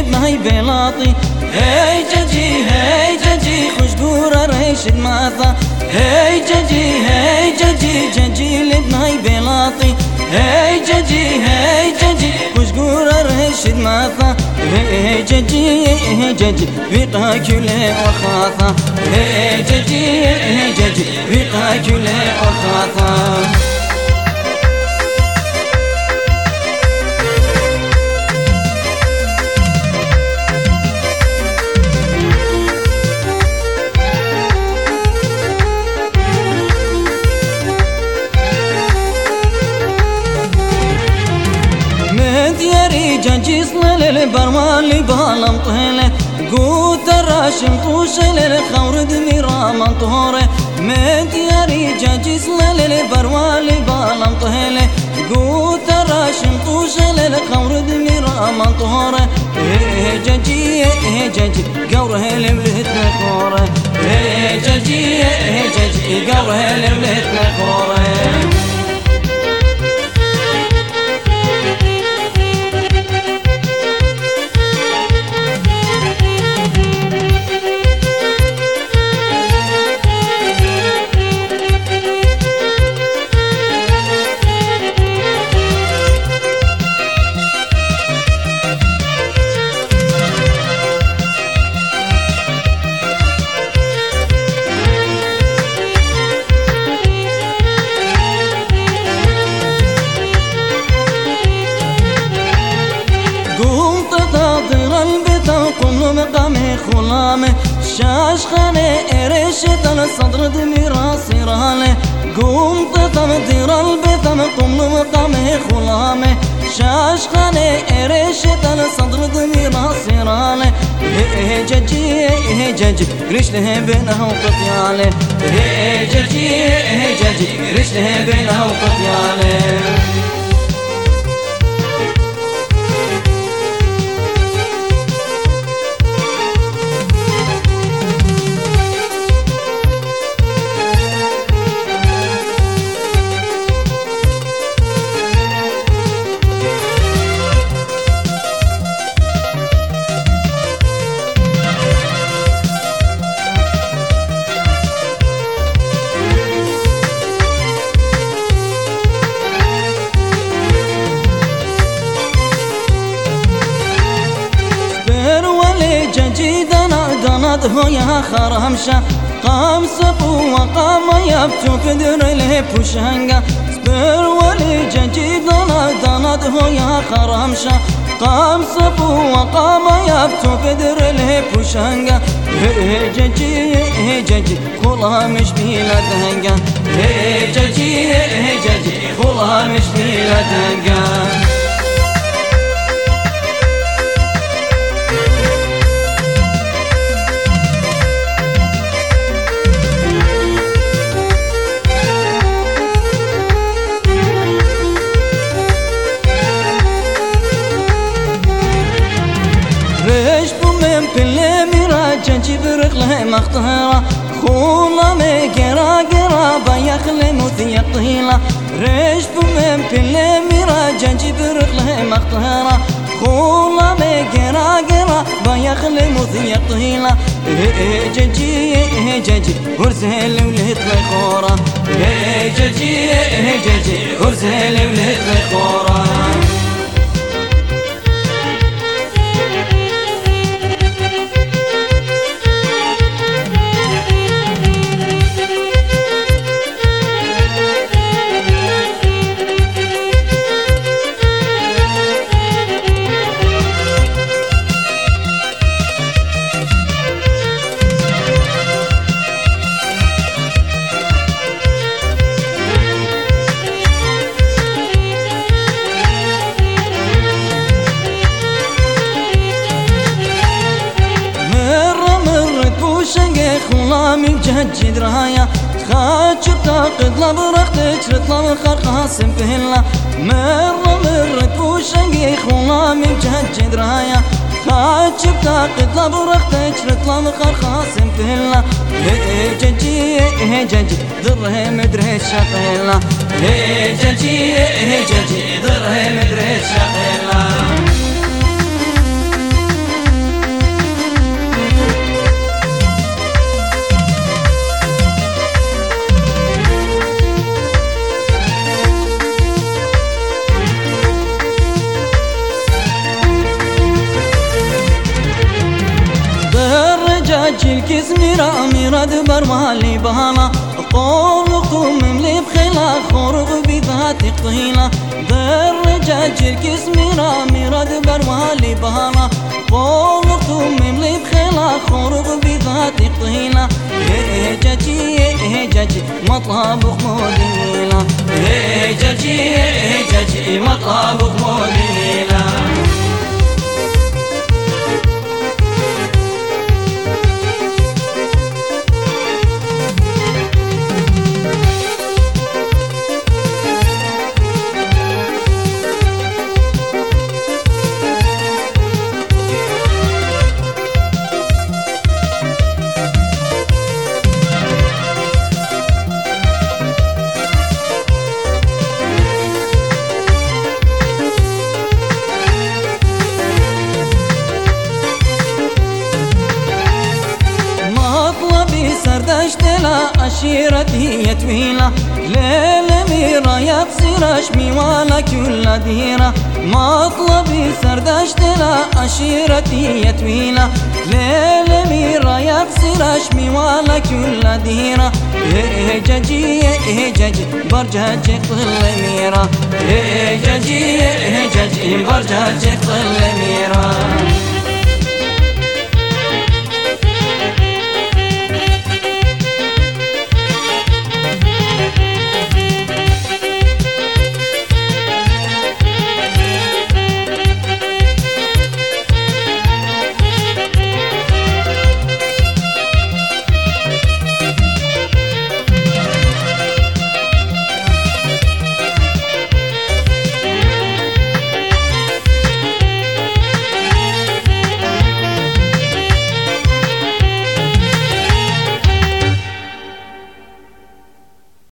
لبناي بلاطي هي ججي خوشبورة ريشد ماثا هي ججي لبناي بلاطي هي ججي خوشبورة ريشد ماثا هي ججي بيقاكلي وخاثا هي ججي بيقاكلي وخاثا جنجي صلل برمالي بالم طهله قوت الراشم طوشل الخور دميرا منطهره مدياري جنجي صلل برمالي بالم طهله قوت الراشم طوشل الخور دميرا منطهره جنجي قوره لملت نخوره جنجي قوره لملت نخوره مقامي خلامه شاش خانه ارشت الصدر دمي راسي رانه قوم طفم دير البثم قم مقامي خلامه شاش خانه ارشت الصدر دمي راسي رانه ججي رشله بينه وقطياله ججي رشله بينه وقطياله جنجي دناد هو يا خرمشة قام سبو وقام يبتو كدر له بوشنجا سبر ولي جنجي دناد هو يا خرمشة قام سبو وقام يبتو كدر له بوشنجا جنجي خلا مش بيلا دهنجا جنجي خلا مش بيلا دهنجا جنجي برق له مختهرة خولا مقرا قرا بيخلي مثي طهيلة ريش بمن بلي ميرا جنجي برق له مختهرة خولا مقرا قرا بيخلي مثي طهيلة جنجي ورزه لولهت لخورة جنجي ورزه لولهت لخورة خلامي بجهد درايا خاتشب تاقد لبرق تجرد لبخر قاسم بهلا مرت بوشنقي خلامي بجهد درايا خاتشب تاقد لبرق تجرد لبخر قاسم بهلا جنجي ضره مدري شقيلا جنجي ضره مدري شقيلا الكس ميراد برمالي بهانا قولكم مملي بخلا خورغ بذات طهينا درجاج الكس ميراد برمالي بهانا قولكم مملي بخلا خورغ بذات طهينا هجاجي مطلب خمودينا هجاجي مطلب خمودينا سردشت لا عشيرتي يتويلة ليل ميرا يقصر اشمي ولا كل ديرة مطلبي سردشت لا عشيرتي يتويلة ليل ميرا يقصر اشمي ولا كل ديرة هجاجي برجاجي قل ميرا هجاجي برجاجي قل ميرا